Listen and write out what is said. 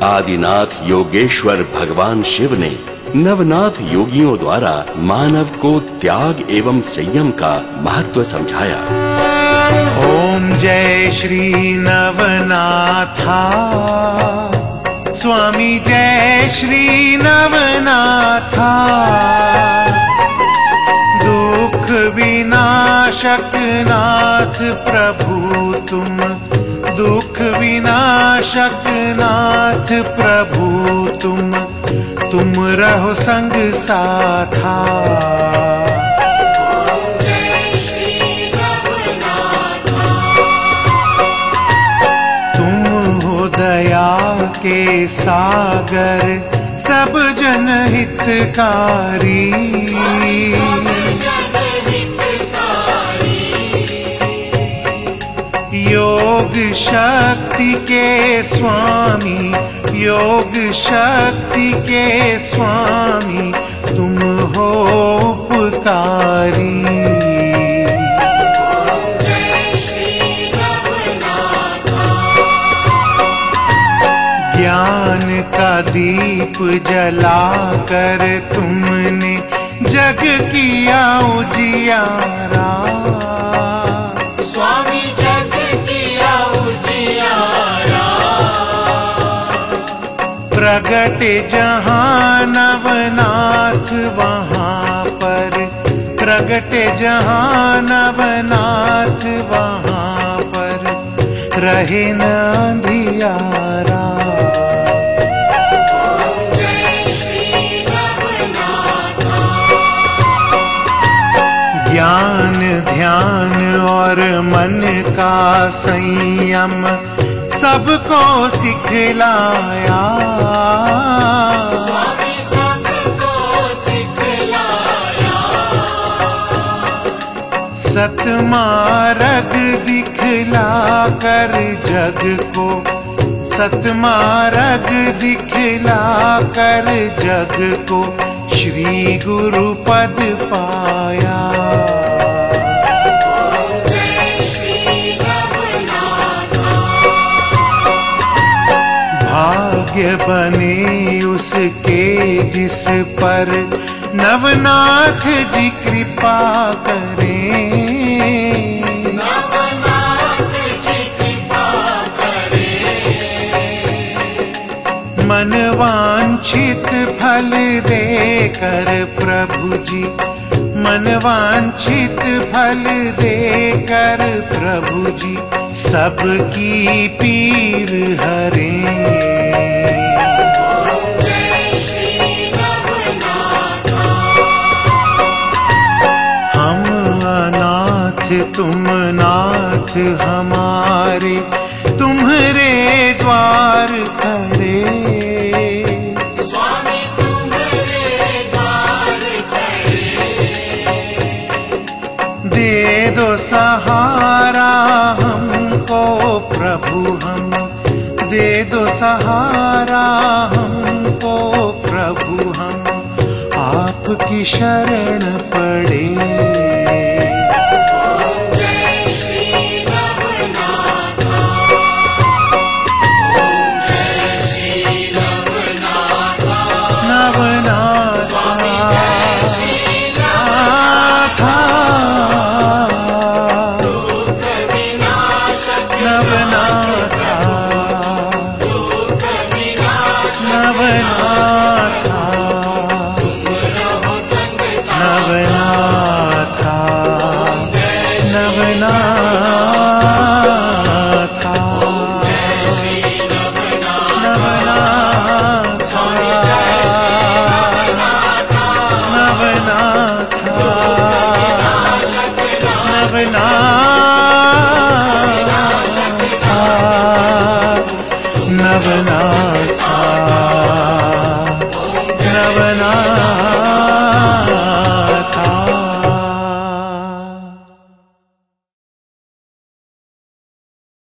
आदिनाथ योगेश्वर भगवान शिव ने नवनाथ योगियों द्वारा मानव को त्याग एवं संयम का महत्व समझाया। ओम जय श्री नवनाथा, स्वामी जय श्री नवनाथा। दुख विनाशक नाथ प्रभु तुम, दुख विनाशक नाथ प्रभु तुम रहो संग साथा। दया के सागर सब जन हितकारी, योग शक्ति के स्वामी, योग शक्ति के स्वामी तुम हो उपकारी। ज्ञान का दीप जलाकर तुमने जग किया उजियारा, स्वामी जग किया उजियारा। प्रगट जहाँ नवनाथ वहाँ पर, प्रगट जहाँ नवनाथ वहाँ पर रहे न अंधियारा। ज्ञान ध्यान और मन का संयम सबको सिखलाया, स्वामी सबको सिखलाया। सतमार्ग दिखला कर जग को, सतमार्ग दिखला कर जग को श्री गुरु पद पाया। जय श्री नवनाथा। भाग्य बने उसके जिस पर नवनाथ जी कृपा करें, नवनाथ जी कृपा करें। मनवांछित फल देकर प्रभु जी, मनवांछित फल देकर प्रभु जी सबकी पीर हरें। जय श्री नवनाथा। हम अनाथ तुम नाथ हमारे, तुम्हारे द्वार खड़े, स्वामी तुम्हारे द्वार खड़े। दे दो सहारा हमको प्रभु हम, दे दो सहारा हमको प्रभु हम आपकी शरण पड़े। नवनाथ